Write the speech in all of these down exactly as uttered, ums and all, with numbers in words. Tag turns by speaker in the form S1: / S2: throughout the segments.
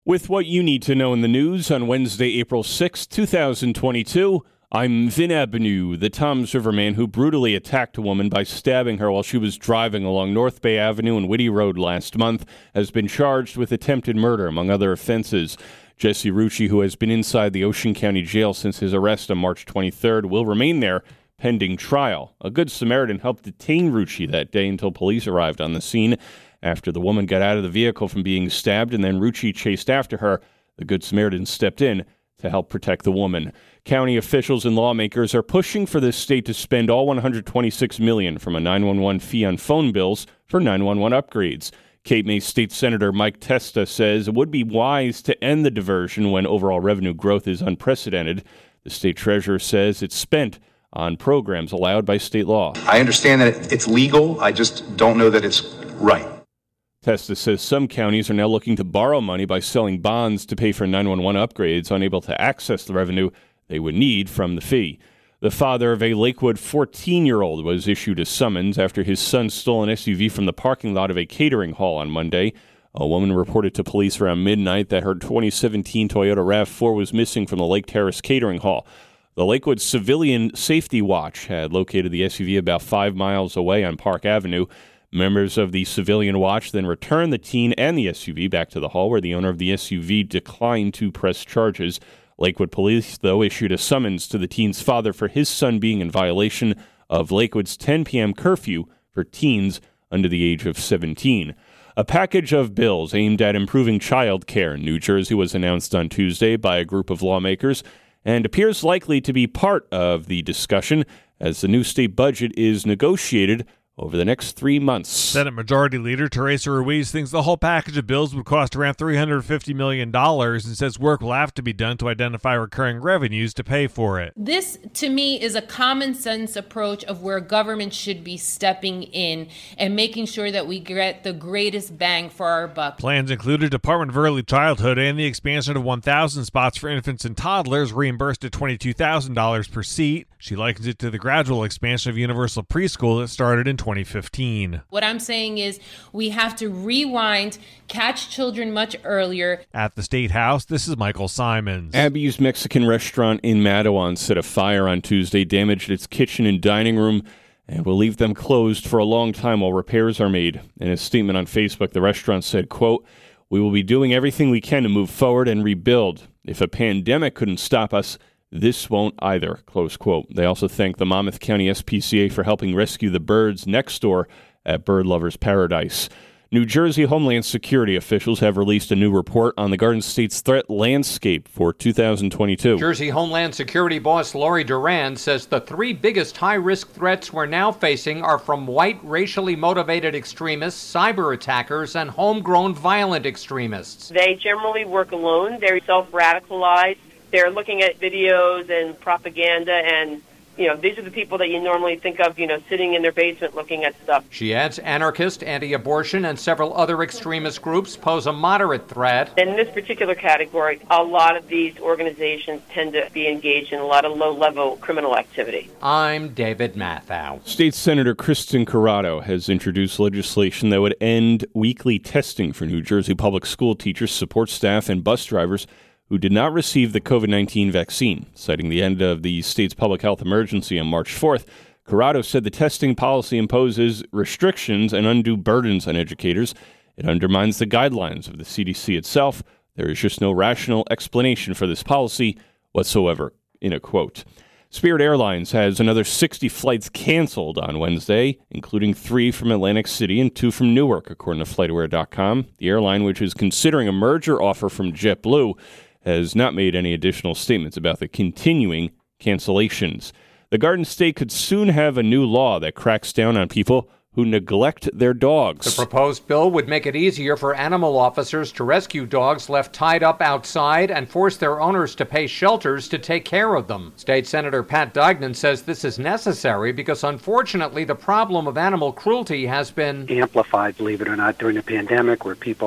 S1: With what you need to know in the news on Wednesday, April sixth, twenty twenty-two, I'm Vin Avenue, the Toms River man who brutally attacked a woman by stabbing her while she was driving along North Bay Avenue and Whitty Road last month, has been charged with attempted murder, among other offenses. Jesse Rucci, who has been inside the Ocean County Jail since his arrest on March twenty-third, will remain there pending trial. A Good Samaritan helped detain Rucci that day until police arrived on the scene. After the woman got out of the vehicle from being stabbed and then Rucci chased after her, the Good Samaritan stepped in to help protect the woman. County officials and lawmakers are pushing for the state to spend all one hundred twenty-six million dollars from a nine one one fee on phone bills for nine one one upgrades. Cape May State Senator Mike Testa says it would be wise to end the diversion when overall revenue growth is unprecedented. The state treasurer says it's spent on programs allowed by state law.
S2: I understand that it's legal. I just don't know that it's right.
S1: Testa says some counties are now looking to borrow money by selling bonds to pay for nine one one upgrades, unable to access the revenue they would need from the fee. The father of a Lakewood fourteen-year-old was issued a summons after his son stole an S U V from the parking lot of a catering hall on Monday. A woman reported to police around midnight that her twenty seventeen Toyota RAV four was missing from the Lake Terrace catering hall. The Lakewood Civilian Safety Watch had located the S U V about five miles away on Park Avenue. Members of the Civilian Watch then returned the teen and the S U V back to the hall, where the owner of the S U V declined to press charges. Lakewood police, though, issued a summons to the teen's father for his son being in violation of Lakewood's ten p.m. curfew for teens under the age of seventeen. A package of bills aimed at improving child care in New Jersey was announced on Tuesday by a group of lawmakers and appears likely to be part of the discussion as the new state budget is negotiated over the next three months.
S3: Senate Majority Leader Teresa Ruiz thinks the whole package of bills would cost around three hundred fifty million dollars and says work will have to be done to identify recurring revenues to pay for it.
S4: This, to me, is a common sense approach of where government should be stepping in and making sure that we get the greatest bang for our buck.
S3: Plans included Department of Early Childhood and the expansion of one thousand spots for infants and toddlers, reimbursed at twenty-two thousand dollars per seat. She likens it to the gradual expansion of universal preschool that started in twenty fifteen.
S4: What I'm saying is we have to rewind, catch children much earlier.
S3: At the State House, this is Michael Simons.
S1: Abby's Mexican restaurant in Matawan set a fire on Tuesday, damaged its kitchen and dining room, and will leave them closed for a long time while repairs are made. In a statement on Facebook, the restaurant said, quote, "We will be doing everything we can to move forward and rebuild. If a pandemic couldn't stop us, this won't either," close quote. They also thanked the Monmouth County S P C A for helping rescue the birds next door at Bird Lovers Paradise. New Jersey Homeland Security officials have released a new report on the Garden State's threat landscape for two thousand twenty-two.
S5: Jersey Homeland Security boss Lori Duran says the three biggest high-risk threats we're now facing are from white, racially motivated extremists, cyber attackers, and homegrown violent extremists.
S6: They generally work alone. They're self-radicalized. They're looking at videos and propaganda, and, you know, these are the people that you normally think of, you know, sitting in their basement looking at stuff.
S5: She adds anarchist, anti-abortion, and several other extremist groups pose a moderate threat.
S6: In this particular category, a lot of these organizations tend to be engaged in a lot of low-level criminal activity.
S5: I'm David Matthau.
S1: State Senator Kristen Corrado has introduced legislation that would end weekly testing for New Jersey public school teachers, support staff, and bus drivers who did not receive the covid nineteen vaccine. Citing the end of the state's public health emergency on March fourth, Corrado said the testing policy imposes restrictions and undue burdens on educators. It undermines the guidelines of the C D C itself. There is just no rational explanation for this policy whatsoever, in a quote. Spirit Airlines has another sixty flights canceled on Wednesday, including three from Atlantic City and two from Newark, according to FlightAware dot com. The airline, which is considering a merger offer from JetBlue, has not made any additional statements about the continuing cancellations. The Garden State could soon have a new law that cracks down on people who neglect their dogs.
S5: The proposed bill would make it easier for animal officers to rescue dogs left tied up outside and force their owners to pay shelters to take care of them. State Senator Pat Duignan says this is necessary because, unfortunately, the problem of animal cruelty has been
S7: amplified, believe it or not, during the pandemic, where people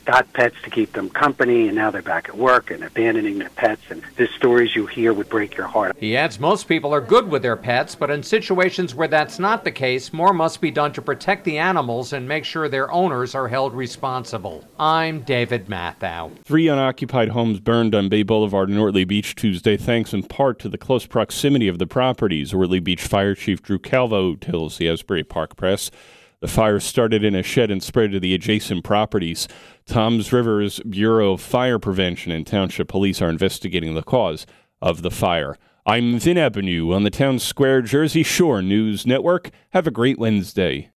S7: got pets to keep them company, and now they're back at work and abandoning their pets. And the stories you hear would break your heart.
S5: He adds most people are good with their pets, but in situations where that's not the case, more must be done to protect the animals and make sure their owners are held responsible. I'm David Mathau.
S1: Three unoccupied homes burned on Bay Boulevard in Ortley Beach Tuesday, thanks in part to the close proximity of the properties. Ortley Beach Fire Chief Drew Calvo tells the Asbury Park Press. The fire started in a shed and spread to the adjacent properties. Toms River's Bureau of Fire Prevention and Township Police are investigating the cause of the fire. I'm Vin Avenue on the Town Square Jersey Shore News Network. Have a great Wednesday.